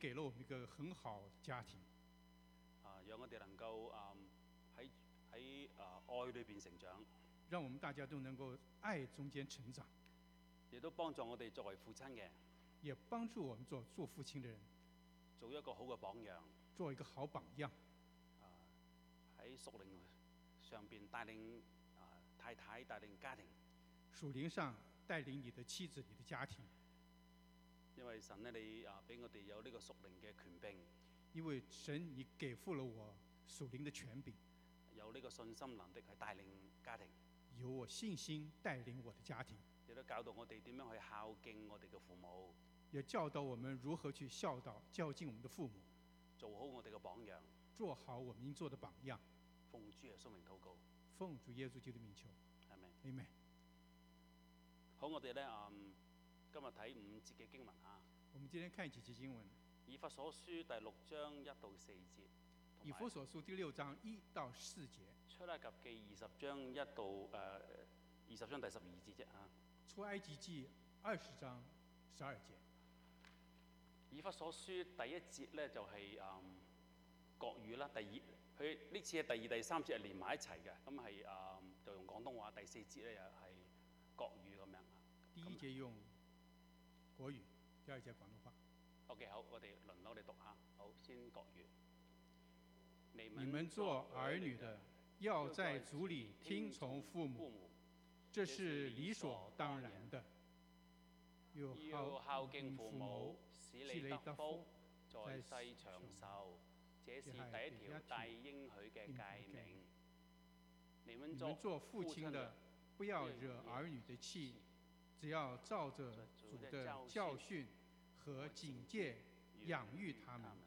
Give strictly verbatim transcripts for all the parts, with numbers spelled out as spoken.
給了我們一個很好的家庭， 啊，讓我哋能夠啊喺喺啊愛裏邊成長， 讓我們大家都能夠愛中間成長， 亦都幫助我哋作為父親嘅， 也幫助我們做做父親的人做一個好嘅榜樣， 做一個好榜樣。 啊喺屬靈上邊帶領啊太太帶領家庭， 屬靈上帶領你的妻子、你的家庭。 因為神咧，你啊俾我哋有呢個屬靈嘅權柄， 因為神你給付了我屬靈的權柄， 有呢個信心能力去帶領家庭， 有我信心帶領我的家庭， 亦都教導我哋點樣去孝敬我哋嘅父母， 也教導我們如何去孝導孝敬我們的父母， 做好我哋嘅榜樣， 做好我們應做的榜樣。 奉主耶穌名禱告， 奉主耶穌基督的名求， 係咪？ 阿們。 好，我哋咧嗯。今日睇五節嘅經文嚇。 我們今天看幾節經文。 以弗所書第六章一到四節。 以弗所書第六章一到四節。 出埃及記二十章一到誒二十章第十二節啫嚇。 出埃及記二十章十二節。 以弗所書第一節咧就係、是、誒、嗯、國語啦，第二佢呢次係第二、第三節係連埋一齊嘅，咁係誒就用廣東話，第四節咧又係國語咁樣。 第一節用國語，第二節廣東話。 OK， 好，我哋輪流嚟讀下。好，先國語。你們，你們做兒女的，要在主裏聽從父母，這是理所當然的。 要孝敬父母，使你得福，在世長壽。這是第一條帶應許嘅誡命。你們做父親的， 不要惹兒女的氣，只要照着主的教訓和警戒養育他們。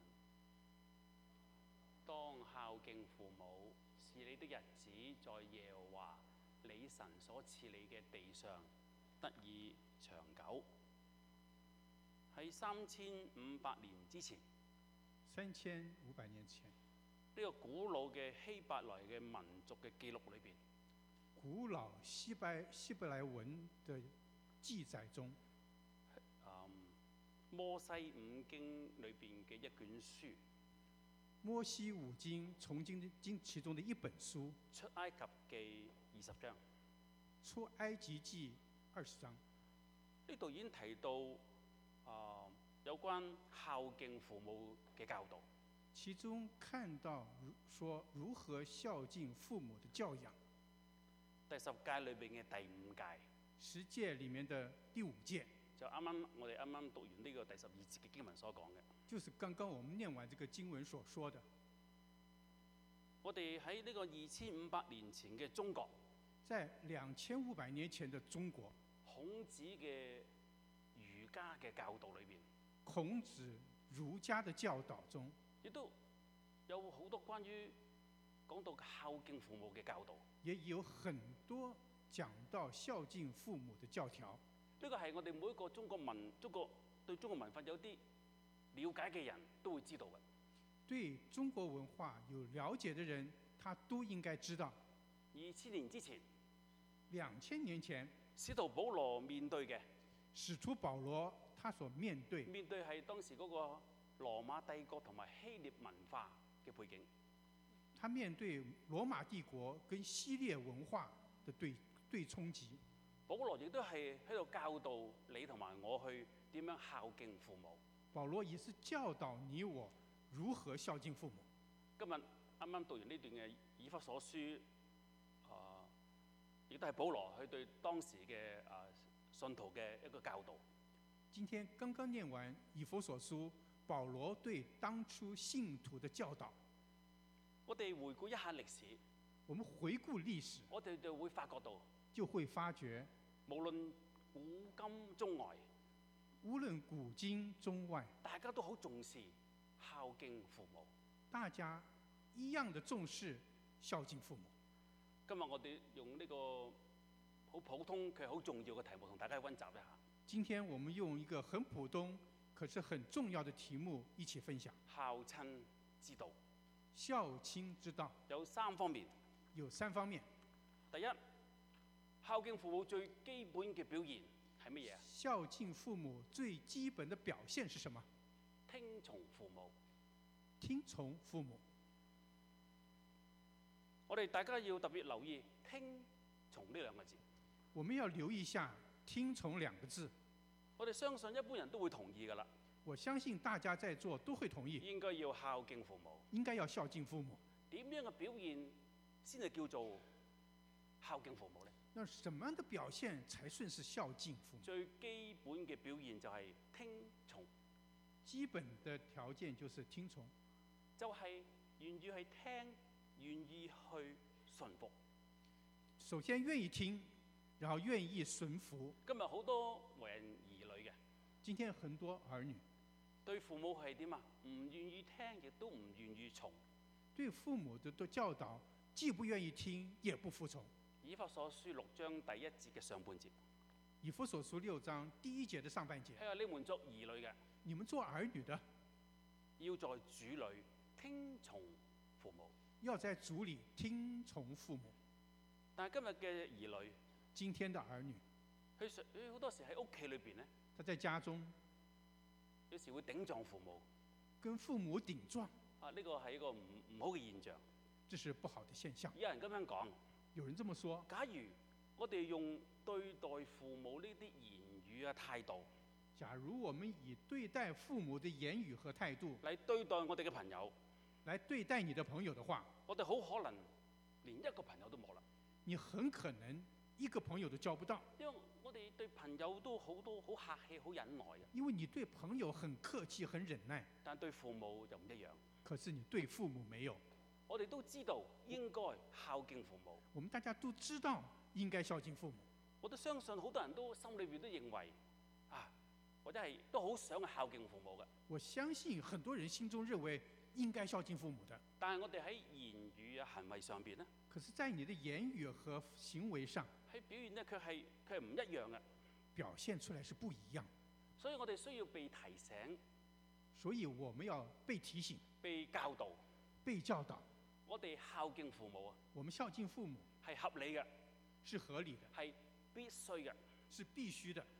當孝敬父母，使你的日子在耶和華你神所賜你嘅地上得以長久。喺三千五百年之前， 三千五百年前， 呢個古老嘅希伯來嘅民族嘅記錄裏邊， 古老希伯希伯來文的記載中， 嗯，摩西五經裏邊嘅一卷書， 摩西五經從經經其中的一本書， 出埃及記二十章， 出埃及記二十章， 呢度已經提到啊、呃、有關孝敬父母嘅教導， 其中看到說如何孝敬父母的教養， 第十誡裏邊嘅第五誡。 十誡裡面的第五誡， 就啱啱我哋啱啱讀完呢個第十二節嘅經文所講嘅， 就是剛剛我們念完這個經文所說的。 我哋喺呢個二千五百年前嘅中國， 在兩千五百年前的中國， 孔子嘅儒家嘅教導裏邊， 孔子儒家的教導中， 亦都有好多關於講到孝敬父母嘅教導， 也有很多講到孝敬父母的教條。 呢個係我哋每一個中國文、中國對中國文化有啲了解嘅人都會知道嘅。 對中國文化有了解的人，他都應該知道。 二千年之前， 兩千年前， 使徒保羅面對嘅， 使徒保羅他所面對， 面對係當時嗰個羅馬帝國同埋希臘文化嘅背景。 他面對羅馬帝國跟希臘文化的對對衝擊。 保羅亦都係喺度教導你同埋我去點樣孝敬父母。 保羅也是教導你我如何孝敬父母。 今日啱啱讀完呢段嘅以弗所書，啊，亦都係保羅去對當時嘅啊信徒嘅一個教導。 今天剛剛念完以弗所書，保羅對當初信徒的教導。 我哋回顧一下歷史， 我們回顧歷史， 我哋就會發覺到， 就會發覺， 無論古今中外， 無論古今中外， 大家都好重視孝敬父母。 大家一樣的重視孝敬父母。 今日我哋用呢個好普通卻好重要嘅題目同大家溫習一下。 今天我們用一個很普通可是很重要的題目一起分享。 孝親之道。 孝親之道有三方面。 有三方面。 第一，孝敬父母最基本嘅表現係乜嘢？ 孝敬父母最基本的表現是什麼？ 聽從父母。 聽從父母。 我哋大家要特別留意聽從呢兩個字。 我們要留意一下聽從兩個字。 我哋相信一般人都會同意㗎啦。 我相信大家在座都會同意。 應該要孝敬父母。 應該要孝敬父母。 點樣嘅表現先係叫做孝敬父母呢？ 那什麼樣的表現才算是孝敬父母？ 最基本嘅表現就係聽從。 基本的條件就是聽從， 就係願意去聽，願意去順服。 首先願意聽，然後願意順服。 今日好多為人兒女嘅， 今天很多兒女對父母係點啊？唔願意聽，亦都唔願意從。 對父母的的教導，既不願意聽，也不服從。 以弗所書六章第一節嘅上半節。 以弗所書六章第一節的上半節。 係話你們作兒女嘅， 你們做兒女的， 要在主裏聽從父母。 要在主裏聽從父母。 但係今日嘅兒女， 今天的兒女， 佢佢好多時喺屋企裏邊咧， 他在家中有時會頂撞父母， 跟父母頂撞。 啊，呢個係一個唔唔好嘅現象。 這是不好的現象。 有人咁樣講， 有人這麼說。 假如我哋用對待父母呢啲言語啊態度， 假如我們以對待父母的言語和態度嚟對待我哋嘅朋友， 來對待你的朋友的話， 我哋好可能連一個朋友都冇啦。 你很可能一個朋友都交不到。 因為我哋對朋友都好多好客氣、好忍耐嘅。 因為你對朋友很客氣、很忍耐， 但對父母就唔一樣。 可是你對父母沒有。 我哋都知道應該孝敬父母。 我們大家都知道應該孝敬父母。 我都相信好多人都心裏邊都認為啊，或者係都好想去孝敬父母嘅。 我相信很多人心中認為應該孝敬父母的。 但係我哋喺言語啊行為上邊呢， 可是在你的言語和行為上， 喺表現呢，佢係佢係唔一樣嘅， 表現出來是不一樣。 所以我哋需要被提醒， 所以我們要被提醒、 被教導、 被教導。 我哋孝敬父母啊， 我們孝敬父母係合理嘅， 是合理的， 係必須嘅， 是必須的。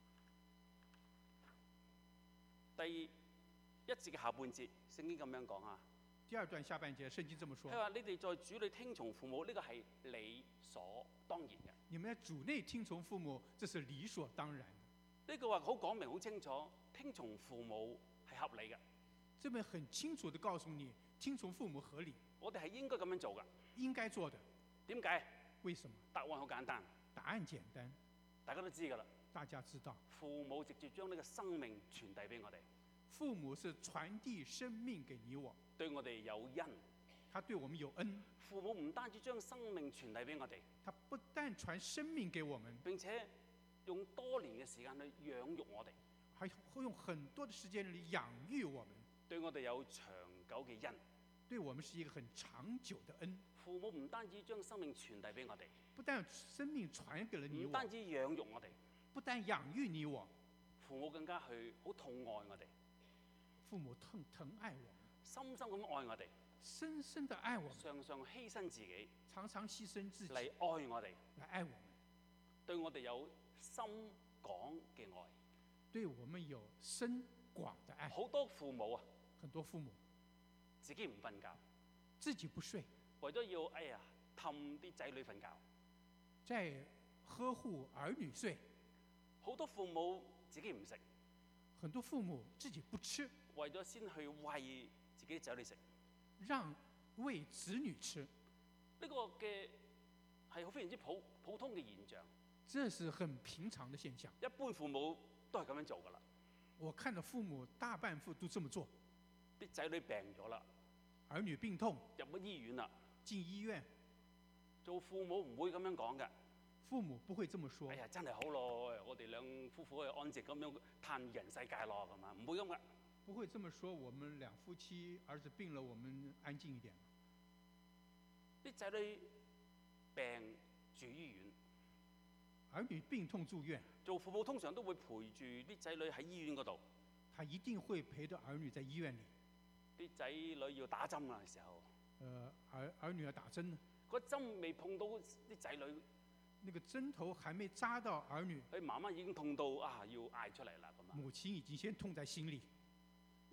第一節嘅下半節，聖經咁樣講啊。 第二段下半節，聖經這麼說。 佢話：你哋在主裏聽從父母，呢個係理所當然嘅。 你們在主內聽從父母，這是理所當然的。 呢句話好講明、好清楚，聽從父母係合理嘅。 這邊很清楚地告訴你，聽從父母合理。 我哋係應該咁樣做㗎。 應該做的。 點解？ 為什麼？ 答案好簡單。 答案簡單， 大家都知㗎啦。 大家知道。 父母直接將呢個生命傳遞俾我哋。 父母是傳遞生命給你我。 對我哋有恩， 他對我們有恩。 父母唔單止將生命傳遞俾我哋， 他不但傳生命給我們， 並且用多年嘅時間去養育我哋， 還會用很多的時間嚟養育我們， 對我哋有長久嘅恩， 對我們是一個很長久的恩。 父母唔單止將生命傳遞俾我哋， 不但生命傳給了你我， 唔單止養育我哋， 不但養育你我， 父母更加去好痛愛我哋， 父母疼疼愛我們， 深深咁愛我哋， 深深的愛我們， 常常犧牲自己， 常常犧牲自己嚟愛我哋， 來愛我們， 對我哋有深廣嘅愛， 對我們有深廣的愛。 好多父母啊， 很多父母自己唔瞓覺， 自己不睡， 為咗要哎呀氹啲仔女瞓覺， 在呵護兒女睡。 好多父母自己唔食， 很多父母自己不吃， 為咗先去餵自己仔女食， 讓餵子女吃。 呢個嘅係好非常之普普通嘅現象。 這是很平常的現象。 一般父母都係咁樣做㗎啦。 我看到父母大半副都這麼做。 啲仔女病咗啦， 兒女病痛入咗醫院啦， 進醫院。 做父母唔會咁樣講㗎。 父母不會這麼說。 哎呀，真係好咯，我哋兩夫婦去安靜咁樣嘆人世界咯，咁啊，唔會咁㗎。 不會這麼說，我們兩夫妻兒子病了，我們安靜一點。 啲仔女病住醫院， 兒女病痛住院， 做父母通常都會陪住啲仔女喺醫院嗰度。 他一定會陪着兒女在醫院裡。 啲仔女要打針啊嘅時候， 呃，兒兒女要打針， 個針未碰到啲仔女， 那個針頭還沒扎到兒女， 佢媽媽已經痛到啊要嗌出嚟啦咁啊！ 母親已經先痛在心裡。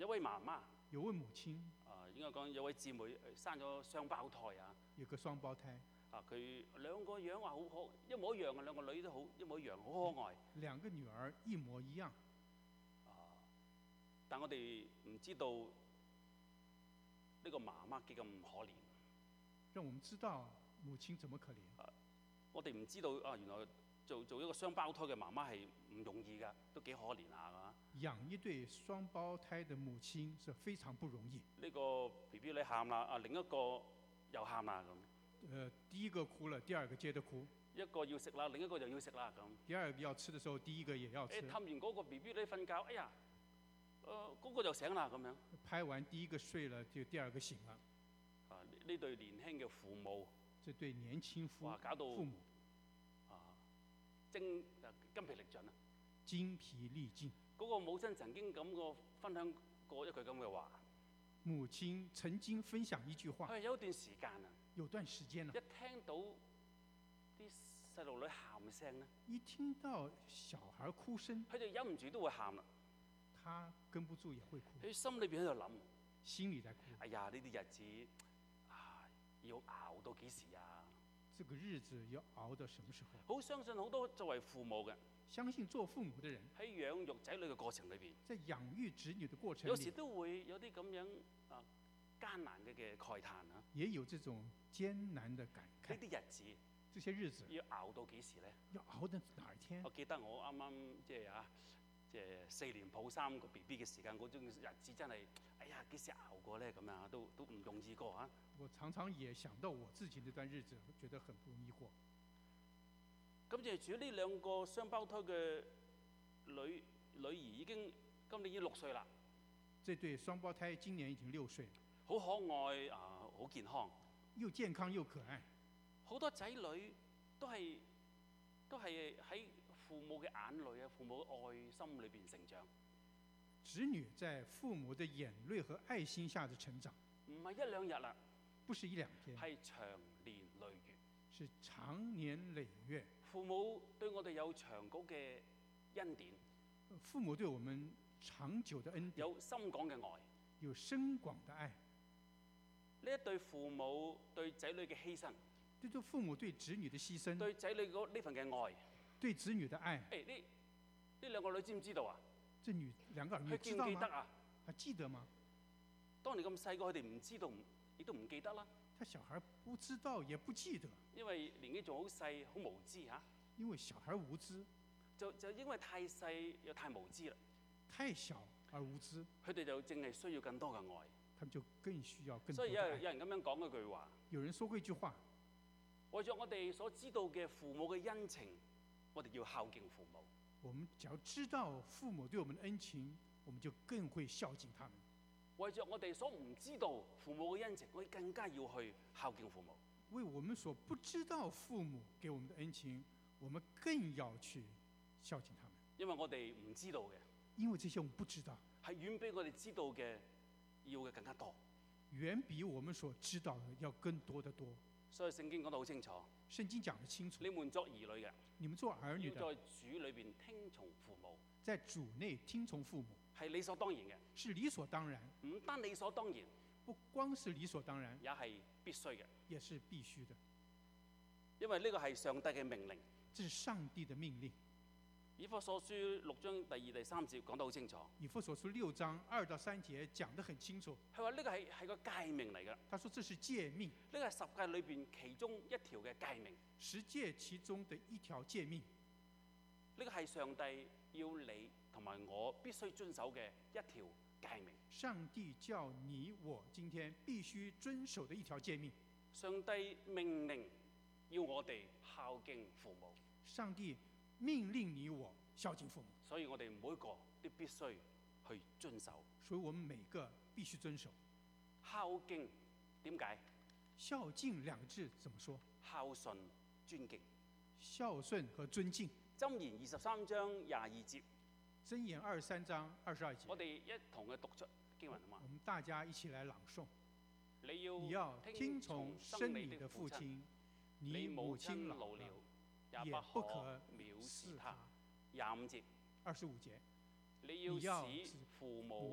有位媽媽， 有位母親， 啊、應該講有位姊妹生咗雙胞胎啊。 有個雙胞胎， 啊，佢兩個樣話好可，一模一樣啊，兩個女都好一模一樣，好可愛。 兩個女兒一模一樣。 啊，但我哋唔知道呢個媽媽幾咁可憐。 讓我們知道母親怎麼可憐。 啊、我哋唔知道啊，原來做做一個雙胞胎嘅媽媽係唔容易㗎，都幾可憐下㗎。 養一對雙胞胎的母親是非常不容易。 呢個 B B 你喊啦，啊另一個又喊啦咁。 呃，第一個哭了，第二個接着哭。 一個要食啦，另一個就要食啦咁。 第二個要吃的時候，第一個也要吃。 誒，氹完嗰個 B B 你瞓覺，哎呀，誒、呃、嗰、嗰個就醒啦咁樣。 拍完第一個睡了，就第二個醒了。 啊，呢對年輕嘅父母， 這對年輕父哇搞到父母啊精筋疲力盡啊！ 精疲力盡。 嗰、嗰個母親曾經咁個分享過一句咁嘅話。 母親曾經分享一句話。 係有一段時間啊。 有段時間啦。 一聽到啲細路女喊聲咧， 一聽到小孩哭聲， 佢就忍唔住都會喊啦。 他跟不住也會哭。 佢心裏邊喺度諗， 心裏在哭。 哎呀，呢啲日子啊，要熬到幾時啊？ 這個日子要熬到什麼時候？ 好相信好多作為父母嘅， 相信做父母的人喺養育仔女嘅過程裏邊， 在養育子女的過程裏， 有時都會有啲咁樣啊艱難嘅嘅慨嘆啊。 也有這種艱難的感慨。 呢啲日子， 這些日子要熬到幾時咧？ 要熬到哪一天？ 我記得我啱啱即係啊，即係四年抱三個 B B 嘅時間，嗰種日子真係，哎呀幾時熬過咧？咁樣都都唔容易過啊！ 我常常也想到我自己那段日子，覺得很不容易過。 咁就住呢兩個雙胞胎嘅女女兒已經今年已經六歲啦。 這對雙胞胎今年已經六歲， 好可愛啊，好健康， 又健康又可愛。 好多仔女都係都係喺父母嘅眼淚啊、父母嘅愛心裏邊成長。 子女在父母的眼淚和愛心下的成長， 唔係一兩日啦， 不是一兩天， 係長年累月， 是長年累月。 父母對我哋有長久嘅恩典， 父母對我們長久的恩典， 有深廣嘅愛， 有深廣的愛。 呢一對父母對仔女嘅犧牲， 對對父母對子女的犧牲， 對仔女嗰呢份嘅愛， 對子女的愛。 誒呢呢兩個女知唔知道啊？ 這女兩個兒女佢記唔記得啊？ 還記得嗎？ 當年咁細個，佢哋唔知道，亦都唔記得啦。 他小孩不知道也不記得， 因為年紀仲好細，好無知嚇。 因為小孩無知， 就就因為太細又太無知啦。 太小而無知， 佢哋就淨係需要更多嘅愛。 他們就更需要更多所以有的愛。 有人咁樣講一句話， 有人說過一句話， 為咗我哋所知道嘅父母嘅恩情，我哋要孝敬父母。 我們只要知道父母對我們的恩情，我們就更會孝敬他們。 為咗我哋所唔知道父母嘅恩情，我哋更加要去孝敬父母。 為我們所不知道父母給我們的恩情，我們更要去孝敬他們。 因為我哋唔知道嘅， 因為這些我們不知道， 係遠比我哋知道嘅要嘅更加多， 遠比我們所知道的要更多得多。 所以聖經講得好清楚， 聖經講得清楚， 你們作兒女嘅， 你們做兒女要的， 在主裏邊聽從父母， 在主內聽從父母， 係理所當然嘅， 是理所當然。 唔單理所當然， 不光是理所當然， 也係必須嘅， 也是必須的。 因為呢個係上帝嘅命令。 這是上帝的命令。 以弗所書六章第二、第三節講得好清楚。 以弗所書六章二到三節講得很清楚。 佢話呢個係係個誡命嚟㗎。 他說這是誡命。 呢個係十誡裏邊其中一條嘅誡命。 十誡其中的一條誡命。 呢個係上帝要你同埋我必須遵守嘅一條誡命。 上帝叫你我今天必須遵守的一條誡命。 上帝命令要我哋孝敬父母。 上帝命令你我孝敬父母。 所以我哋每一個都必須去遵守。 所以我們每個必須遵守。 孝敬點解？ 孝敬兩個字怎麼說？ 孝順、尊敬。 孝順和尊敬。 箴言二十三章廿二節。 箴言二十三章二十二節。 我哋一同嘅讀出經文啊嘛。 我們大家一起來朗誦。 你要你要聽從生你的父親，你母親老了，也不可藐視他。 廿五節。 二十五節。 你要使父母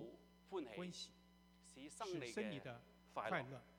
歡喜，使生你嘅的快樂。 快樂。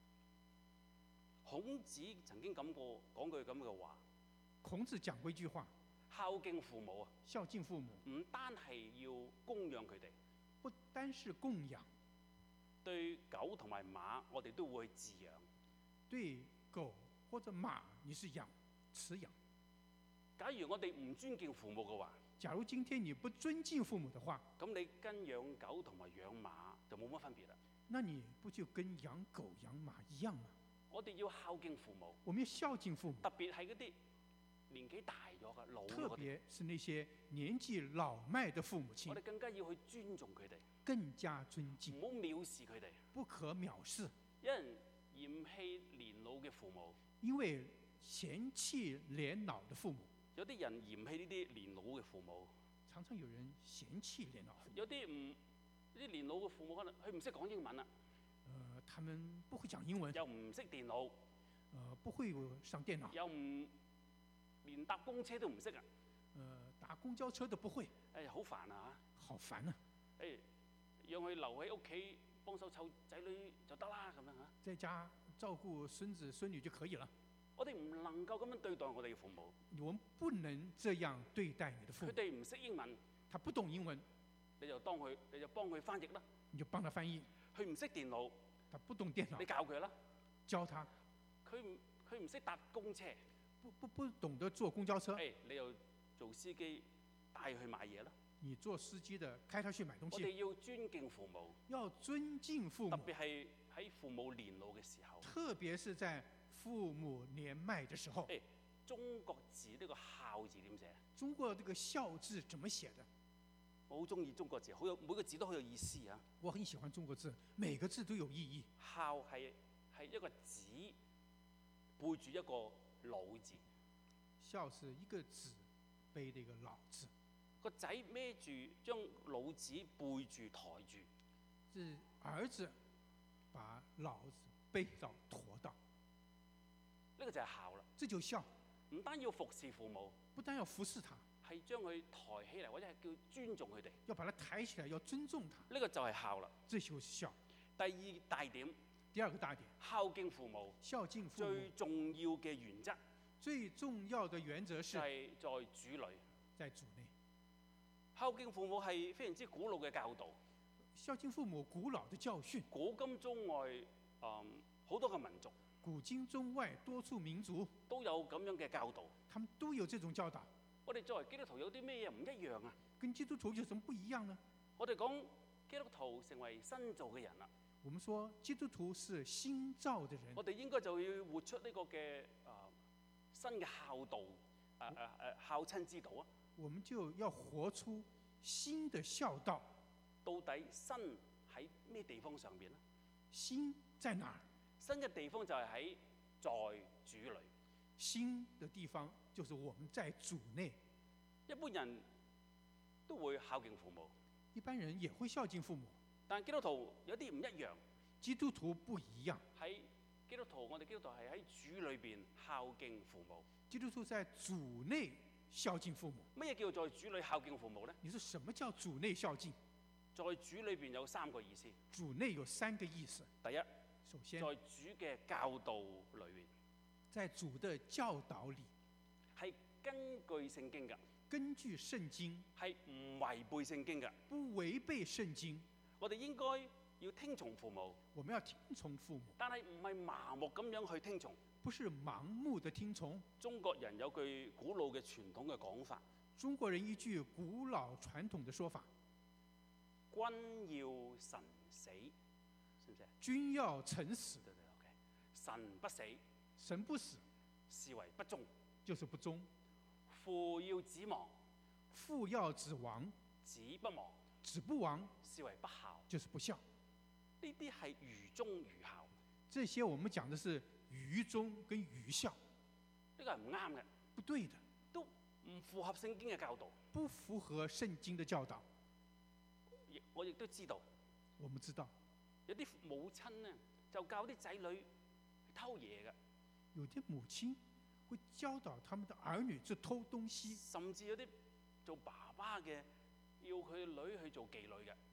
孔子曾經咁過講句咁嘅話， 孔子講過一句話： 孝敬父母啊， 孝敬父母唔單係要供養佢哋， 不單是供養， 對狗同埋馬，我哋都會去飼養。 對狗或者馬，你是養飼養。 假如我哋唔尊敬父母嘅話， 假如今天你不尊敬父母的話， 咁你跟養狗同埋養馬就冇乜分別啦。 那你不就跟養狗養馬一樣嗎？ 我哋要孝敬父母， 我們要孝敬父母， 特別係嗰啲年紀大咗嘅老特別是那些年紀老邁的父母親， 我哋更加要去尊重佢哋， 更加尊敬， 唔好藐視佢哋， 不可藐視。 有人嫌棄年老嘅父母， 因為嫌棄年老的父母， 有啲人嫌棄呢啲年老嘅父母， 常常有人嫌棄年老父母。 有啲唔呢啲年老嘅父母可能佢唔識講英文啦， 呃，他們不會講英文， 又唔識電腦， 呃，不會上電腦， 又唔連搭公車都唔識啊， 呃，打公交車都不會， 誒好煩啊嚇！ 好煩啊！ 誒，讓佢留喺屋企幫手湊仔女就得啦咁樣嚇。 在家照顧孫子孫女就可以了。 我哋唔能夠咁樣對待我哋嘅父母。 我們不能這樣對待你的父母。 佢哋唔識英文， 他不懂英文， 你就當佢，你就幫佢翻譯啦。 你就幫他翻譯。 佢唔識電腦， 他不懂電腦， 你教佢啦。 教他。 佢唔佢唔識搭公車， 不不不懂得坐公交車， 誒，你又做司機帶佢去買嘢啦。 你做司機的開他去買東西。 我哋要尊敬父母， 要尊敬父母， 特別係喺父母年老嘅時候。 特別是在父母年邁的時候。 誒，中國字呢個孝字點寫？ 中國這個孝字怎麼寫的？ 我好中意中國字，好有每個字都好有意思啊！ 我很喜歡中國字，每個字都有意義。 孝係係一個子背住一個老字， 孝是一個子背的一個老字， 個仔孭住將老子背住抬住， 是兒子把老子背到馱到， 呢個就係孝啦。 這就孝， 唔單要服侍父母， 不單要服侍他， 係將佢抬起嚟，或者係叫尊重佢哋。 要把他抬起來，要尊重他， 呢個就係孝啦。 這就是孝。 第二大點， 第二個大點， 孝敬父母。 孝敬父母最重要嘅原則， 最重要的原則是係在主裏， 在主內。 孝敬父母係非常之古老嘅教導。 孝敬父母古老的教訓， 古今中外，誒、嗯、好多嘅民族， 古今中外多處民族都有咁樣嘅教導。 他們都有這種教導。 我哋作為基督徒有啲咩嘢唔一樣啊？ 跟基督徒有什麼不一樣呢？ 我哋講基督徒成為新造嘅人啦。 我們說基督徒是新造的人， 我哋應該就要活出呢個嘅誒、呃、新嘅孝道，誒誒誒孝親之道啊！ 我們就要活出新的孝道。 到底新喺咩地方上邊呢？ 新在哪兒？ 新嘅地方就係喺在，在主裏。 新的地方就是我們在主內。 一般人都會孝敬父母， 一般人也會孝敬父母， 但基督徒有啲唔一樣。 基督徒不一樣。 喺基督徒，我哋基督徒係喺主裏邊孝敬父母。 基督徒在主內孝敬父母。 乜嘢叫做在主裏孝敬父母呢？ 你說什麼叫主內孝敬？ 在主裏邊有三個意思。 主內有三個意思。 第一， 首先在主嘅教導裏面， 在主的教導裏， 係根據聖經㗎， 根據聖經， 係唔違背聖經㗎， 不違背聖經。 我哋應該要聽從父母， 我們要聽從父母， 但係唔係麻木咁樣去聽從。 不是盲目的聽從。 中國人有句古老嘅傳統嘅講法， 中國人一句古老傳統的說法： 君要臣死，是唔是？ 君要臣死， 對對 OK， 臣不死， 神不死， 是為不忠， 就是不忠。 父要子亡， 父要子亡， 子不亡， 子不亡， 是為不孝， 就是不孝。 呢啲係愚忠愚孝。 這些我們講的是愚忠跟愚孝， 呢個係唔啱嘅， 不對的， 都唔符合聖經嘅教導， 不符合聖經的教導。 亦我亦都知道， 我們知道有啲母親呢就教啲仔女偷嘢嘅， 有啲母親會教導他們的兒女去偷東西， 甚至有啲做爸爸嘅要佢女去做妓女嘅，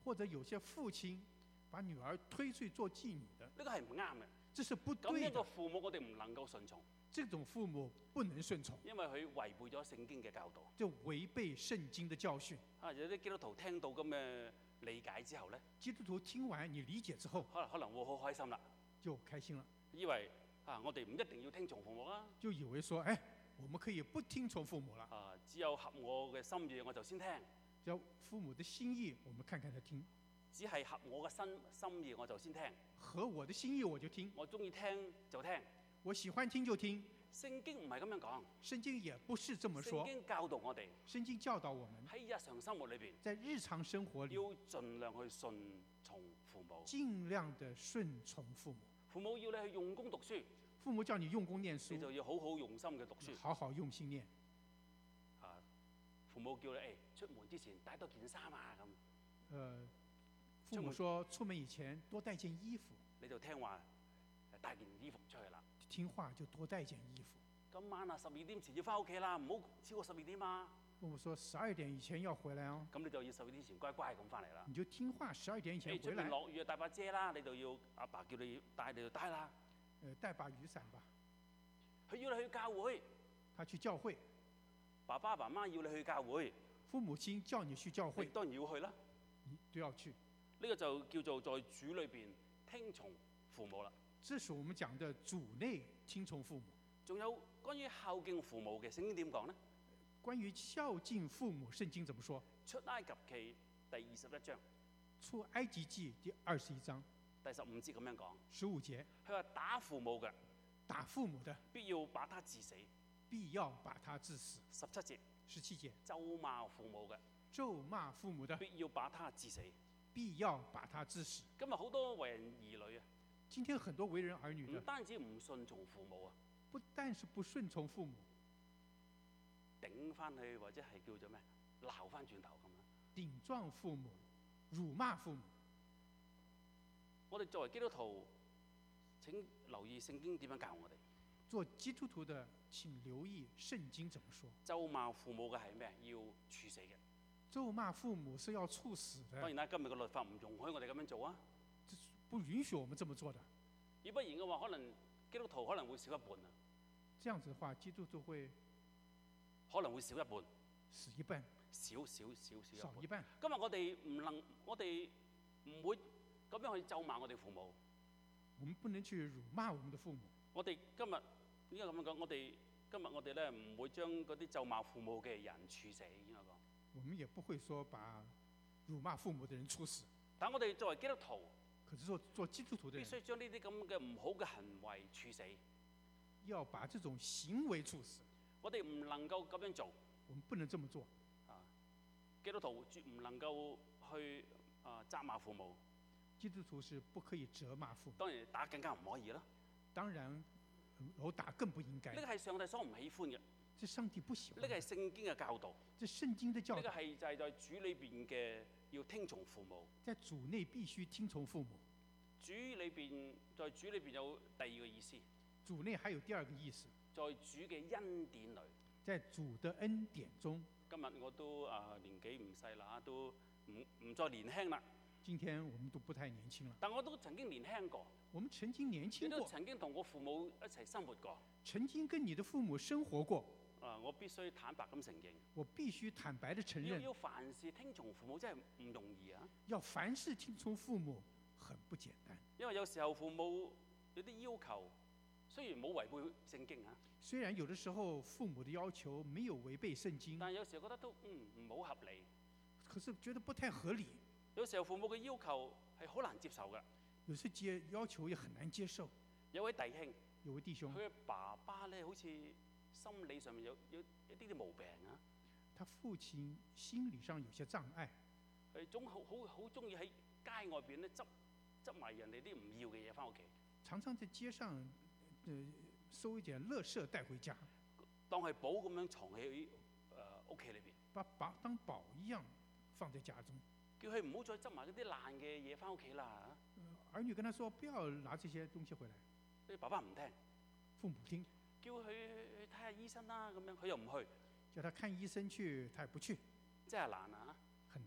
或者有些父親把女兒推去做妓女的， 呢個係唔啱嘅。 這是不咁樣個對的。 父母我哋唔能夠順從， 這種父母不能順從， 因為佢違背咗聖經嘅教導。 就違背聖經的教訓。 啊，有啲基督徒聽到咁嘅理解之後咧， 基督徒聽完你理解之後， 可能可能會好開心啦， 就開心了， 以為啊，我哋唔一定要聽從父母啦。 就以為說，哎，我們可以不聽從父母了。 啊，只有合我嘅心意我就先聽， 只要父母的心意，我們看看他聽。 只係合我嘅心心意我就先聽， 合我的心意我就聽， 我中意聽就聽。 我喜歡聽就聽。 聖經唔係咁樣講， 聖經也不是這麼說。 聖經教導我哋聖經教導我們喺日常生活裏邊， 在日常生活裏要盡量去順從父母。 盡量的順從父母。 父母要你去用功讀書， 父母叫你用功念你書， 就要好好用心嘅讀書。 好好用心念。 啊，父母叫你誒、哎、出門之前帶多件衫啊咁， 呃，父母說出門以前多帶件衣服， 你就聽話帶件衣服出去啦。 聽話就多帶件衣服。 今晚啊十二點前要翻屋企啦，唔好超過十二點啊。 父母說十二點以前要回來哦， 咁你就要十二點前乖乖咁翻嚟啦。 你就聽話，十二點以前誒出回來。 面落雨啊，帶把遮啦，你就要阿爸叫你帶你就帶啦。 呃，帶把雨傘吧。 佢要你去教會， 他去教會， 爸爸媽媽要你去教會， 父母親叫你去教你會， 當然要去啦。 你都要去。 呢個就叫做在主裏邊聽從父母啦。 這是我們講的主內聽從父母。 仲有關於孝敬父母嘅聖經點講呢？ 關於孝敬父母，聖經怎麼說？ 出埃及記第二十一章出埃及記第二十一章第十五節咁樣講， 十五節， 佢話打父母嘅打父母的必要把他治死。 必要把他治死。 十七節， 十七節， 咒罵父母嘅咒罵父母的必要把他治死。 必要把他治死。 今日好多為人兒女啊， 今天很多為人兒女唔的， 單止唔順從父母啊， 不但是不順從父母， 頂翻去或者係叫做咩鬧翻轉頭咁樣。 頂撞父母，辱罵父母。 我哋作為基督徒，請留意聖經點樣教我哋。 做基督徒的，請留意聖經怎麼說。 咒罵父母嘅係咩？要處死嘅。 咒罵父母是要處死的。 當然啦，今日嘅律法唔容許我哋咁樣做啊。 這是不允許我們這麼做的。 如不然嘅話，可能基督徒可能會少一半啊。 這樣子的話，基督徒會可能會少一半， 死一半， 少少少少少一半。 今日我哋唔能，我哋唔會咁樣去咒罵我哋父母。 我們不能去辱罵我們的父母。 我哋今日應該咁樣講，我哋今日我哋咧唔會將嗰啲咒罵父母嘅人處死，應該講。 我們也不會說把辱罵父母的人處死。 但我哋作為基督徒， 可是做做基督徒的人， 必須將呢啲咁嘅唔好嘅行為處死。 要把這種行為處死。 我哋唔能夠咁樣做。 我們不能這麼做。 啊，基督徒絕唔能夠去啊責罵父母。 基督徒是不可以責罵父母。 當然打更加唔可以啦。 當然，毆打更不應該。 呢個係上帝所唔喜歡嘅。 這上帝不喜歡。 呢個係聖經嘅教導。 這聖經的教導。 呢個係就係在主裏邊嘅要聽從父母。 在主內必須聽從父母。 主裏邊，在主裏邊有第二個意思。 主內還有第二個意思。 在主嘅恩典裏。 在主的恩典中。 今日我都啊、呃、年紀唔細啦，都唔唔再年輕啦。 今天我們都不太年輕了。 但我都曾經年輕過。 我們曾經年輕過。 你都曾經同我父母一齊生活過。 曾經跟你的父母生活過。 啊！我必須坦白咁承認。 我必須坦白地承認。 要要凡事聽從父母真係唔容易啊！ 要凡事聽從父母，很不簡單。 因為有時候父母有啲要求，雖然冇違背聖經啊。 雖然有的時候父母的要求沒有違背聖經， 但係有時候覺得都嗯唔好合理。 可是覺得不太合理。 有時候父母嘅要求係好難接受嘅。 有些接要求也很難接受。 有位弟兄， 有位弟兄， 佢嘅爸爸咧好似心理上面有有一啲啲毛病啊。 他父親心理上有些障礙。 佢總好好好中意喺街外邊咧執執埋人哋啲唔要嘅嘢翻屋企。 常常在街上，呃，收一點垃圾帶回家， 當係寶咁樣藏喺誒屋企裏邊。 把把當寶一樣放在家中。 叫佢唔好再執埋嗰啲爛嘅嘢翻屋企啦。 兒女跟他說：不要拿這些東西回來。 啲爸爸唔聽， 父母聽， 叫佢去睇下醫生啦，咁樣佢又唔去。 叫他看醫生去，他也不去。 真係難啊！ 很難啊！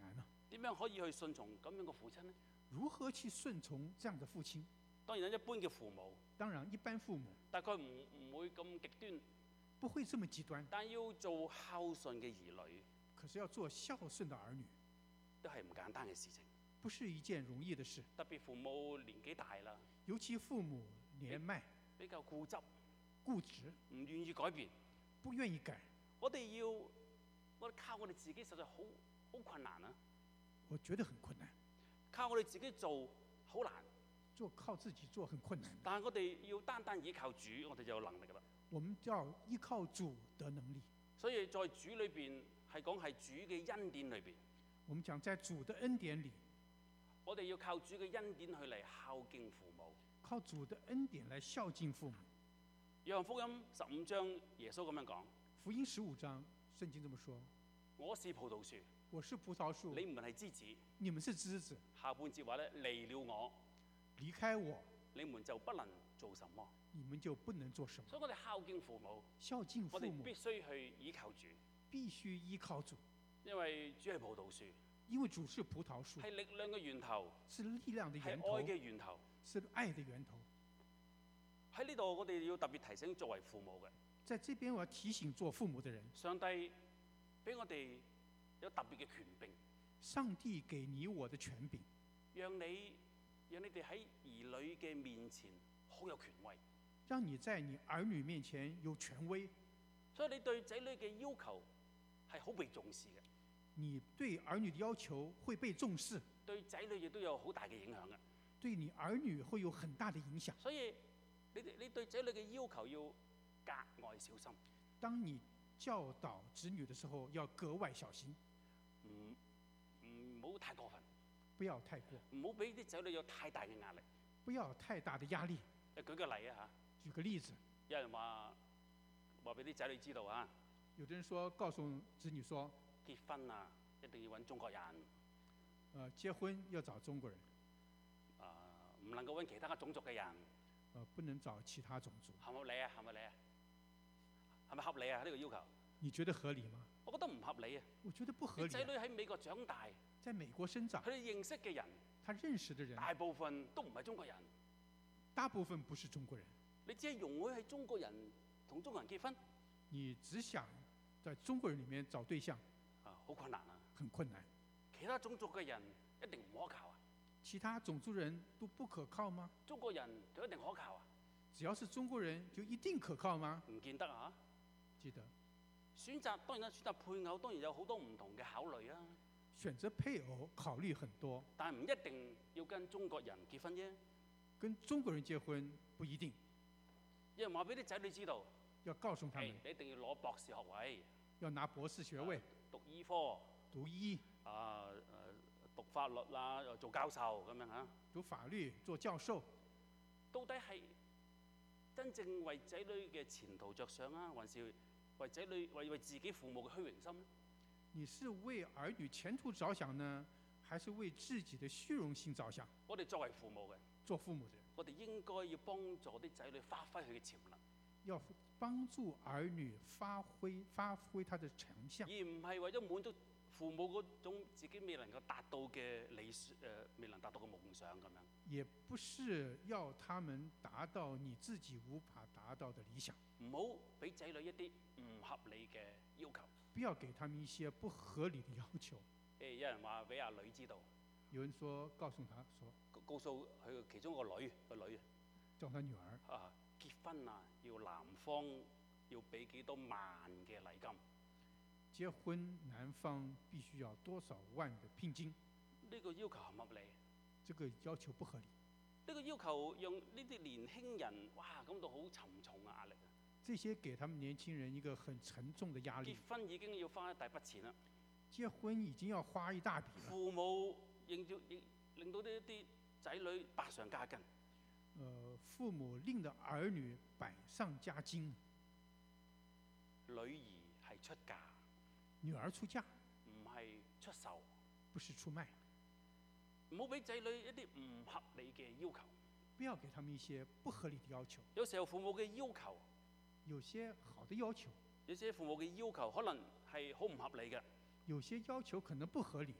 點樣可以去順從咁樣嘅父親呢？ 如何去順從這樣的父親？ 當然一般嘅父母， 當然一般父母大概唔唔會咁極端， 不會這麼極端， 但要做孝順嘅兒女， 可是要做孝順的兒女， 都係唔簡單嘅事情。 不是一件容易的事。 特別父母年紀大啦， 尤其父母年邁， 比較固執， 固執， 唔願意改變， 不願意改。 我哋要我哋靠我哋自己，實在好好困難啊！ 我覺得很困難， 靠我哋自己做好難， 做靠自己做很困難。 但係我哋要單單依靠主，我哋就有能力噶啦。 我們就要依靠主的能力。 所以在主裏邊係講係主嘅恩典裏邊， 我們講在主的恩典裏， 我哋要靠主嘅恩典去嚟孝敬父母， 靠主的恩典來孝敬父母。 約翰福音十五章，耶穌咁樣講。 福音十五章，聖經這麼說： 我是葡萄樹， 我是葡萄樹， 你們係枝子。 你們是枝子。 下半節話咧，離了我， 離開我， 你們就不能做什麼。 你們就不能做什麼。 所以我哋孝敬父母， 孝敬父母， 我哋必須去依靠主， 必須依靠主， 因為主係葡萄樹， 因為主是葡萄樹， 係力量嘅源頭， 是力量的源頭， 係愛嘅源頭， 是愛的源頭。 喺呢度我哋要特別提醒作為父母嘅， 在這邊我要提醒做父母的人， 上帝俾我哋有特別嘅權柄， 上帝給你我的權柄， 讓你讓你哋喺兒女嘅面前好有權威， 讓你在你兒女面前有權威。 所以你對仔女嘅要求係好被重視嘅， 你對兒女的要求會被重視， 對仔女亦都有好大嘅影響嘅， 對你兒女會有很大的影響。 所以你哋你對仔女嘅要求要格外小心。 當你教導子女的時候，要格外小心， 唔唔好太過分， 不要太過， 唔好俾啲仔女有太大嘅壓力， 不要太大的壓力。 誒，舉個例啊嚇，舉個例子， 有人話話俾啲仔女知道啊， 有的人說告訴子女說， 結婚啊一定要揾中國人， 呃，結婚要找中國人， 啊唔能夠揾其他嘅種族嘅人， 呃，不能找其他種族。 合唔合理啊？合唔合理啊？係咪合理啊？呢個要求？ 你覺得合理嗎？ 我覺得唔合理啊！ 我覺得不合理。 仔女喺美國長大， 在美國生長， 佢哋認識嘅人， 他認識的人， 大部分都唔係中國人， 大部分不是中國人。 你只係容許喺中國人同中國人結婚， 你只想在中國人裡面找對象， 啊，好困難啊！ 很困難。 其他種族嘅人一定唔可靠啊！ 其他種族人都不可靠嗎？ 中國人就一定可靠啊？ 只要是中國人就一定可靠嗎？ 唔見得啊！ 記得選擇當然啦，選擇配偶當然有好多唔同嘅考慮啊。 選擇配偶考慮很多， 但係唔一定要跟中國人結婚啫。 跟中國人結婚不一定。 有人話俾啲仔女知道， 要告訴他們， 你一定要攞博士學位， 要拿博士學位， 讀醫科， 讀醫， 啊誒讀法律啦，又做教授咁樣嚇。 讀法律做教授， 到底係真正為仔女嘅前途着想啊，還是為仔女為為自己父母嘅虛榮心呢？ 你是為兒女前途着想呢，還是為自己的虛榮心着想？ 我哋作為父母嘅， 做父母的人， 我哋應該要幫助啲仔女發揮佢嘅潛能， 要幫助兒女發揮發揮他的強項， 而唔係為咗滿足父母嗰種自己未能夠達到嘅理誒、呃，未能達到嘅夢想咁樣。 也不是要他們達到你自己無法達到的理想。 唔好俾仔女一啲唔合理嘅要求。 不要給他們一些不合理的要求。 誒，有人話俾阿女知道， 有人說告訴他說， 告訴佢其中一個女個女叫他女兒啊，結婚啊要男方要俾幾多萬嘅禮金。 結婚男方必須要多少萬的聘金？ 呢個要求合唔合理？ 這個要求不合理。 呢個要求讓呢啲年輕人哇感到好沉重嘅壓力。 這些給他們年輕人一個很沉重的壓力。 結婚已經要花一大筆錢啦。 結婚已經要花一大筆了。 父母令到令到呢一啲仔女百上加斤。 呃，父母令到兒女百上加斤。 女兒係出嫁。 女兒出嫁。 唔係出售。 不是出賣。 唔好俾仔女一啲唔合理嘅要求。 不要給他們一些不合理的要求。 有時候父母嘅要求。 有些好的要求， 有些父母嘅要求可能係好唔合理嘅。 有些要求可能不合理，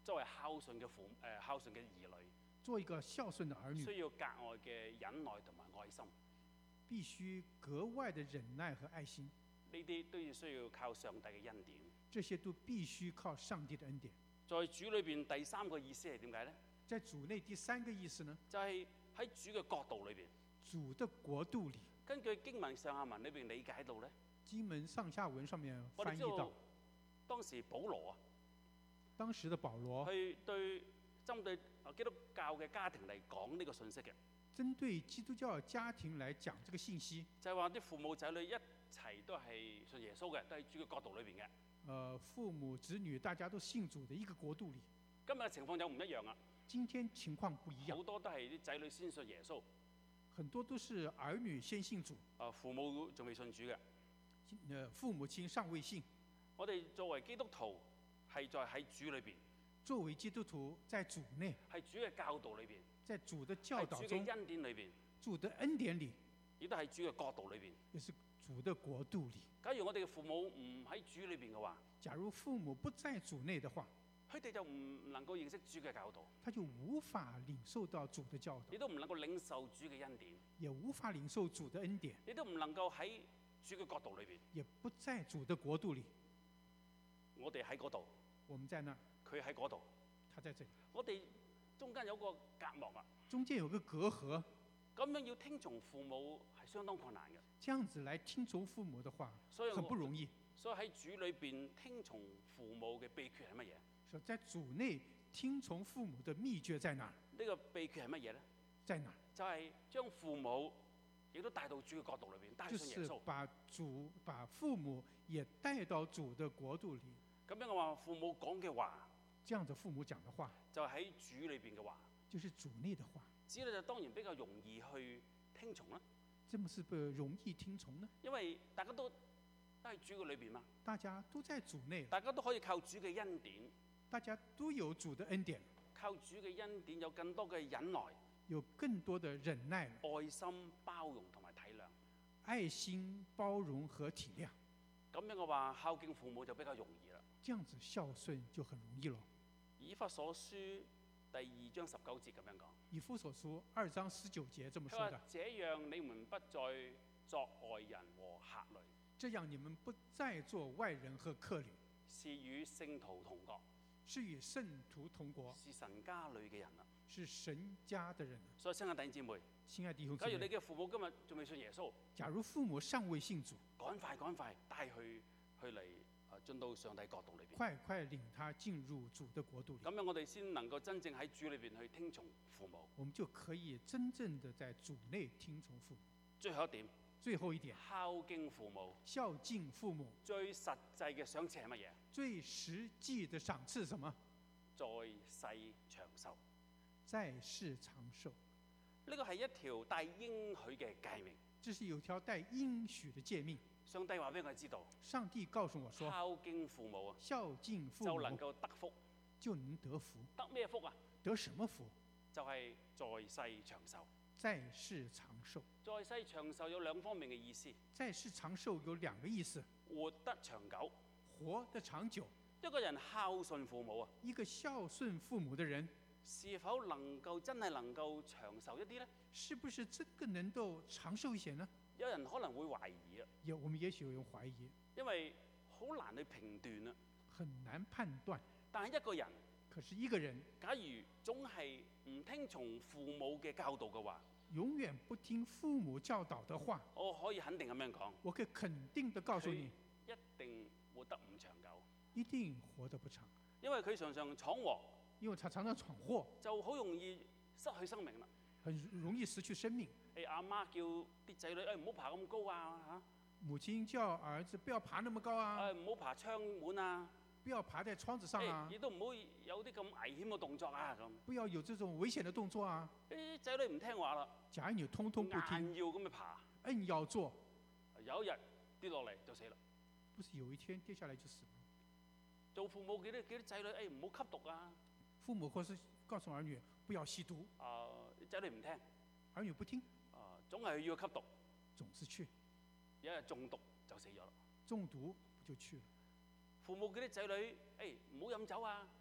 作為孝順嘅父誒、呃、孝順嘅兒女， 做一個孝順的兒女， 需要格外嘅忍耐同埋愛心。 必須格外的忍耐和愛心。 呢啲都要需要靠上帝嘅恩典。 這些都必須靠上帝的恩典。 在主裏邊第三個意思係點解呢？ 在主內第三個意思呢？ 就係、是、喺主嘅國度裏邊。 主的國度裏。 根據經文上下文裏邊理解到呢， 經文上下文上面翻譯到， 我哋知道當時保羅啊， 當時的保羅去對針對基督教嘅家庭嚟講呢個信息嘅。 針對基督教家庭來講這個信息， 就係話啲父母仔女一齊都係信耶穌嘅，都係主嘅國度裏邊嘅。 呃，父母子女大家都信主的一個國度裏。 今日嘅情況有唔一樣啊？ 今天情況不一樣， 好多都係啲仔女先信耶穌， 很多都是兒女先信主， 啊父母仲未信主嘅。 呃，父母親尚未信。 我哋作為基督徒係在喺主裏邊， 作為基督徒在主內， 係主嘅教導裏邊， 在主的教導中， 係主嘅恩典裏邊， 主的恩典裏， 亦都係主嘅國度裏邊， 也是主的國度裏。 假如我哋嘅父母唔喺主裏邊嘅話， 假如父母不在主內的話， 佢哋就唔能夠認識主嘅教導， 他就無法領受到主的教導， 亦都唔能夠領受主嘅恩典， 也無法領受主的恩典， 亦都唔能夠喺主嘅國度裏邊， 也不在主的國度裏。 我哋喺嗰度， 我們在那， 佢喺嗰度， 他在這裡， 我哋中間有個隔膜啊， 中間有個隔閡， 咁樣要聽從父母係相當困難嘅。 這樣子來聽從父母的話， 所以很不容易。 所以喺主裏邊聽從父母嘅秘訣係乜嘢？ 所以在主內聽從父母的秘訣在哪？ 呢個秘訣係乜嘢咧？ 在哪？ 就係將父母亦都帶到主嘅國度裏邊，帶信耶穌。 就是把主把父母也帶到主的國度裏。 咁樣嘅話，父母講嘅話， 這樣子父母講的話， 就喺主裏邊嘅話， 就是主內的話。 子女就當然比較容易去聽從啦。 這麼是不容易聽從呢？ 因為大家都都喺主嘅裏邊嘛， 大家都在主內， 大家都可以靠主嘅恩典， 大家都有主的恩典， 靠主嘅恩典有更多嘅忍耐， 有更多的忍耐、 愛心、包容同埋體諒。 愛心、包容和體諒。 咁樣嘅話，孝敬父母就比較容易啦。 這樣子孝順就很容易咯。 以弗所書第二章十九節咁樣講。 以弗所書二章十九節這麼說的。 這樣你們不再作外人和客旅。 這樣你們不再做外人和客旅。 是與聖徒同國。 是與聖徒同國。 是神家裏嘅人啦。 是神家的人。 所以親愛弟兄姊妹， 親愛弟兄姊妹， 假如你嘅父母今日仲未信耶穌， 假如父母尚未信主， 趕快趕快帶去去嚟啊，進到上帝國度裏邊。 快快領他進入主的國度裏。 咁樣我哋先能夠真正喺主裏邊去聽從父母。 我們就可以真正的在主內聽從父母。 最後一點， 最後一點， 孝敬父母。 孝敬父母。 最實際嘅賞賜係乜嘢？ 最實際的賞賜是什麼？ 在世長壽。 在世長壽。 呢個係一條帶應許嘅誡命。 這是有條帶應許的誡命。 上帝話俾我哋知道。 上帝告訴我說， 孝敬父母啊， 孝敬父母就能夠得福。 就能得福。 得咩福啊？ 得什麼福？ 就係在世長壽。 在世長壽。 在世長壽有兩方面嘅意思。 在世長壽有兩個意思。 活得長久。 活得長久。 一個人孝順父母啊， 一個孝順父母的人， 是否能夠真係能夠長壽一啲呢？ 是不是真的能夠長壽一些呢？ 有人可能會懷疑啊。 有，我們也許有人懷疑， 因為好難去評斷啊。 很難判斷。 但係一個人， 可是一個人， 假如總係唔聽從父母嘅教導嘅話， 永遠不聽父母教導的話， 我可以肯定咁樣講， 我可以肯定地告訴你， 一定活得唔長久。 一定活得不長， 因為佢常常闖禍， 因為他常常闖禍， 就好容易失去生命啦。 很容易失去生命。 誒，阿媽叫啲仔女誒唔好爬咁高啊嚇， 母親叫兒子不要爬那麼高啊， 誒唔好爬窗門啊， 不要爬在窗子上啊， 亦都唔好有啲咁危險嘅動作啊咁。 不要有這種危險的動作啊。 啲仔女唔聽話啦， 假如你通通不聽， 硬要咁去爬， 硬要做， 有一日跌落嚟就死啦。 不是有一天跌下來就死了。 做父母幾多幾多仔女誒唔好吸毒啊！ 父母或是告訴兒女不要吸毒， 啊啲仔女唔聽， 兒女不聽， 啊總係要吸毒， 總是去， 有一日中毒就死咗啦。 中毒就去了。 父母幾啲仔女誒唔好飲酒啊！ 父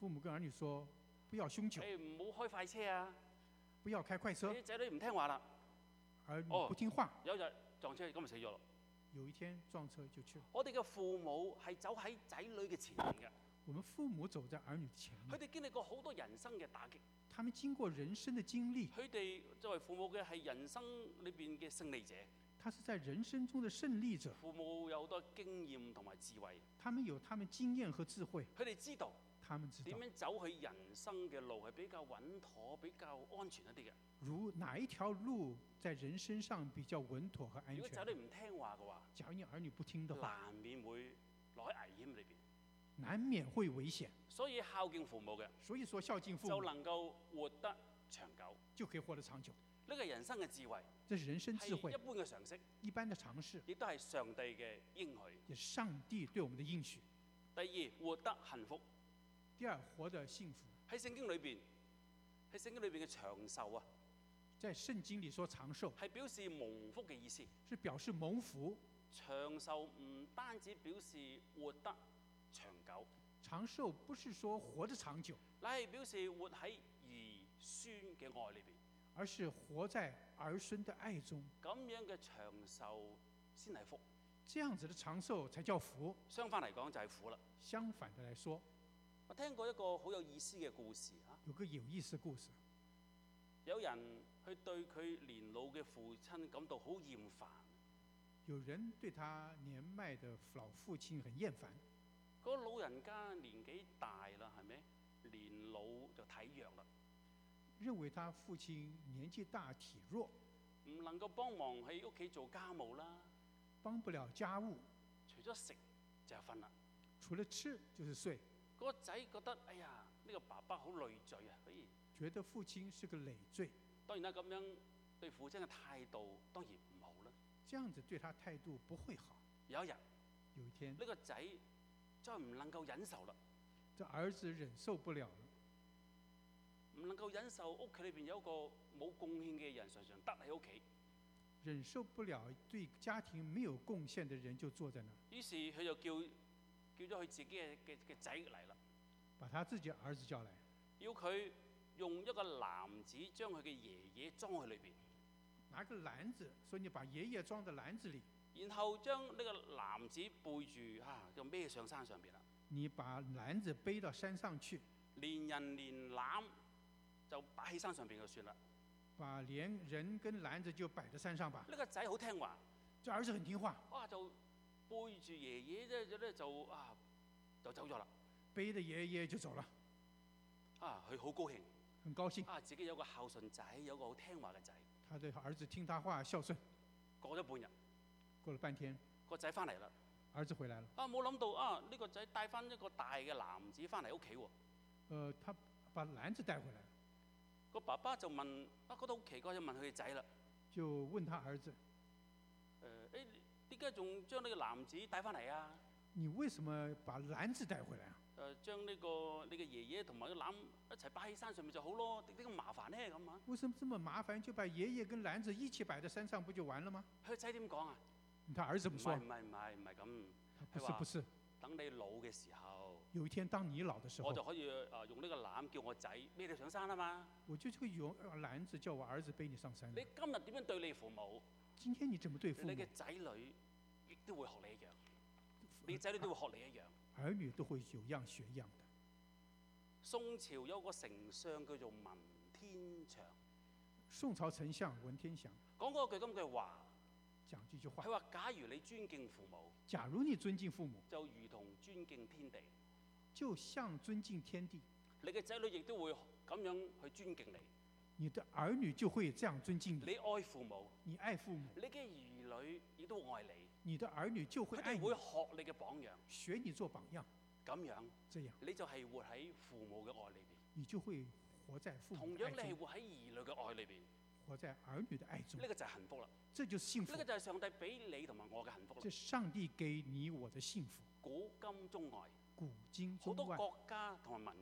父母跟兒女說：不要兇酒， 誒唔好開快車啊！ 不要開快車。 啲仔女唔聽話啦， 兒女不聽話， 有日撞車，咁咪死咗咯。 有一天撞車就去了。 我哋嘅父母係走喺仔女嘅前面嘅， 我們父母走在兒女的前面， 佢哋經歷過好多人生嘅打擊， 他們經過人生的經歷， 佢哋作為父母嘅係人生裏邊嘅勝利者。 他是在人生中的勝利者。 父母有好多經驗同埋智慧， 他們有他們經驗和智慧， 佢哋知道他們知道點樣走去人生嘅路係比較穩妥、比較安全一啲嘅。 如哪一條路在人身上比較穩妥和安如果仔全？ 女唔聽話嘅話， 假如你兒女不聽的話， 難免會落喺危險裏邊。 難免會危險。 所以孝敬父母嘅， 所以說孝敬父就母能夠活得長久。 就可以活得長久。 呢個係人生嘅智慧， 這是人生智慧係一，般嘅常識， 一般的常識， 亦都係上帝嘅應許。 也是上帝對我們的應許。 第二，活得幸福。 第二，活得幸福。 喺聖經裏邊，喺聖經裏邊嘅長壽啊， 在聖經裡說長壽， 係表示蒙福嘅意思。 是表示蒙福。 長壽唔單止表示活得長久， 長壽不是說活得長久， 乃係表示活喺兒孫嘅愛裏邊。 而是活在兒孫的愛中。 咁樣嘅長壽先係福， 這樣子的長壽才叫福。 相反嚟講就係苦啦。 相反的來說， 我聽過一個好有意思嘅故事啊， 有個有意思的故事。 有人去對佢年老嘅父親感到好厭煩。 有人對他年邁的老父親很厭煩。 嗰個老人家年紀大啦，係咪？年老就體弱啦， 認為他父親年紀大體弱， 唔能夠幫忙喺屋企做家務啦， 幫不了家務， 除咗食就係瞓啦。 除了吃就是睡。 嗰個仔覺得哎呀，呢個爸爸好累贅啊，所以覺得父親是個累贅。 當然啦，咁樣對父親嘅態度當然唔好啦。 這樣子對他態度不會好。 有一日， 有一天， 呢個仔再唔能夠忍受啦， 這兒子忍受不了了， 唔能夠忍受屋企裏邊有一個冇貢獻嘅人常常得喺屋企， 忍受不了對家庭沒有貢獻的人就坐在那。 於是佢就叫叫咗佢自己嘅嘅嘅仔嚟啦， 把他自己的兒子叫來， 要佢用一個籃子將佢嘅爺爺裝喺裏邊， 拿個籃子，說你把爺爺裝在籃子裡， 然後將呢個籃子背住嚇，就孭上山上邊啦。 你把籃子背到山上去， 連人連籃就擺喺山上邊就算啦。 把連人跟籃子就擺在山上吧。 呢個仔好聽話， 這兒子很聽話， 哇就背住爺爺咧，就咧就啊就走咗啦。 背着爺爺就走了， 啊佢好高興， 很高興。 啊自己有個孝順仔，有個好聽話嘅仔。 他的兒子聽他話孝順。 過咗半日， 過了半天， 個仔翻嚟啦。 兒子回來了。 啊冇諗到啊呢個仔帶翻一個大嘅籃子翻嚟屋企喎。 呃，他把籃子帶回來了。 個爸爸就問啊，覺得好奇怪，就問佢嘅仔啦。 就問他兒子： 誒誒點解仲將呢個籃子帶翻嚟啊？ 你為什麼把籃子帶回來啊？ 誒將呢個你嘅爺爺同埋個籃一齊擺喺山上面就好咯，點解咁麻煩呢？咁啊？ 為什麼這麼麻煩？就把爺爺跟籃子一起擺在山上，不就完了嗎？ 佢個仔點講啊？ 他兒子怎麼說？ 唔係唔係唔係唔係咁。 不是不是。 等你老嘅時候， 有一天當你老的時候， 我就可以誒用呢個籃叫我仔孭你上山啊嘛。 我就會用籃子叫我兒子背你上山。 你今日點樣對你父母？ 今天你怎麼對父母？ 你嘅仔女亦都會學你一樣，你嘅仔女都會學你一樣。 兒女都會有樣學樣的。 宋朝有個丞相叫做文天祥。 宋朝丞相文天祥講過句咁句話。 講這句話。 佢話：假如你尊敬父母， 假如你尊敬父母， 就如同尊敬天地， 就像尊敬天地。 你嘅仔女亦都會咁樣去尊敬你。 你的兒女就會這樣尊敬你。 你愛父母， 你愛父母， 你嘅兒女亦都愛你。 你的兒女就會愛你， 佢哋會學你嘅榜樣， 學你做榜樣。 咁樣， 這樣你就係活喺父母嘅愛裏邊。 你就會活在父母同的愛中。 樣，你係活喺兒女嘅愛裏邊。 活在兒女的愛中。 呢個就係幸福啦。 這就是幸福。 呢個就係上帝俾你同埋我嘅幸福啦。 這上帝給你我的幸福。 古今中外， 古今好多中外， 國家同埋民族，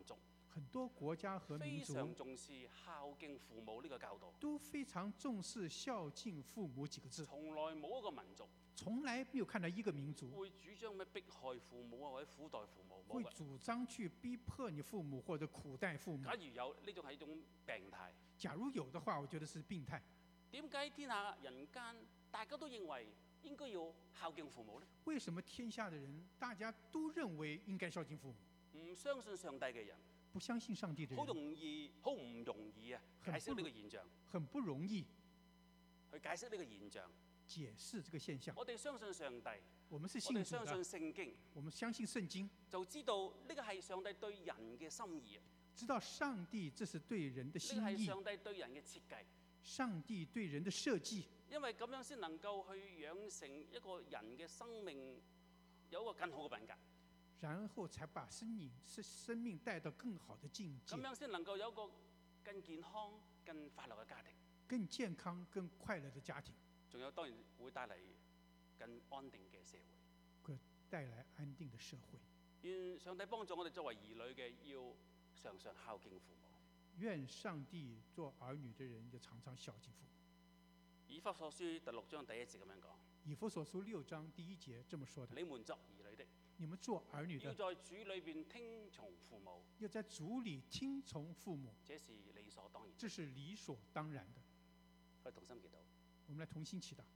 很多國家和民非常族重視孝敬父母呢個教導， 都非常重視孝敬父母幾個字， 從來冇一個民族從來沒有看到一個民族會主張咩迫害父母啊，或者苦待父母，冇嘅。 會主張去逼迫你父母或者苦待父母。 假如有呢種係一種病態， 假如有的話，我覺得是病態。 點解天下人間大家都認為應該要孝敬父母呢？ 為什麼天下的人大家都認為應該孝敬父母？ 唔相信上帝嘅人， 不相信上帝的好人， 容易好唔容易啊解釋呢個現象， 很不容易去解釋呢個現象。 解釋這個現象。 我哋相信上帝， 我們是我信主哋相信的， 聖經， 我們相信聖經， 就知道呢個係上帝對人嘅心意， 知道上帝這是對人的呢個心意， 係上帝對人嘅設計。 上帝對人的設計， 因為咁樣先能夠去養成一個人嘅生命有一個更好嘅品格， 然後才把生命生生命帶到更好的境界咁，樣先能夠有一個更健康、更快樂嘅家庭。 更健康、更快樂的家庭， 仲有當然會帶嚟更安定嘅社會。 會帶來安定的社會。 願上帝幫助我哋作為兒女嘅，要常常孝敬父母。 願上帝做兒女的人要常常孝敬父母。 以弗所書第六章第一節咁樣講： 以弗所書六章第一節這麼說的： 你們作兒女的， 你們做兒女要的， 在主裏邊聽從父母， 要在主裏聽從父母， 這是理所當然。 這是理所當然的。 我哋同心祈禱， 我們來同心祈禱。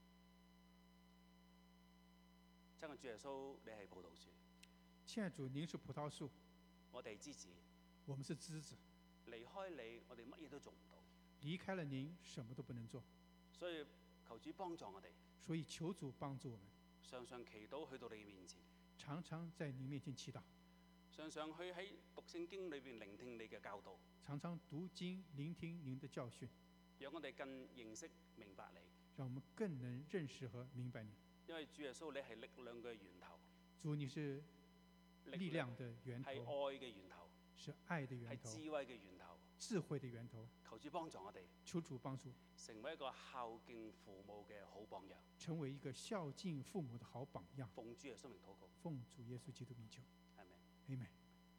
親愛主耶穌，你係葡萄樹， 親愛主，您是葡萄樹， 我哋枝子， 我們是枝子。 離開你，我哋乜嘢都做唔到。 離開了您，什麼都不能做。 所以求主幫助我哋， 所以求主幫助我們， 常常祈禱去到你面前， 常常在您面前祈禱， 常常去喺讀聖經裏邊聆聽你嘅教導， 常常讀經聆聽您的教訓， 讓我哋更認識明白你。 讓我們更能認識和明白你。 因為主耶穌，你係力量嘅源頭， 主，你是力量的源係頭， 愛嘅源頭， 是愛的係源頭， 智慧嘅源頭。 智慧的源頭。 求主幫助我哋， 求主幫助， 成為一個孝敬父母嘅好榜樣。 成為一個孝敬父母的好榜樣。 奉主耶穌名禱告， 奉主耶穌基督名求， 阿們。 阿們。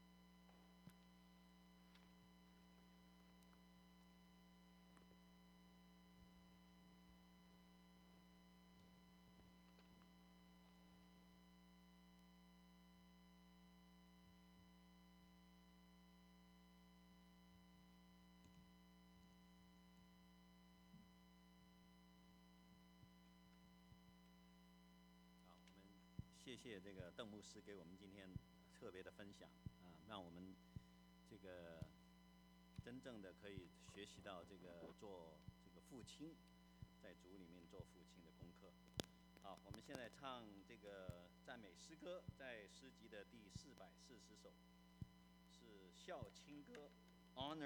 谢谢这个邓牧师给我们今天特别的分享啊，让我们这个真正的可以学习到这个做这个父亲，在主里面做父亲的功课。好，我们现在唱这个赞美诗歌，在诗集的第四百四十首，是孝亲歌 ，Honor。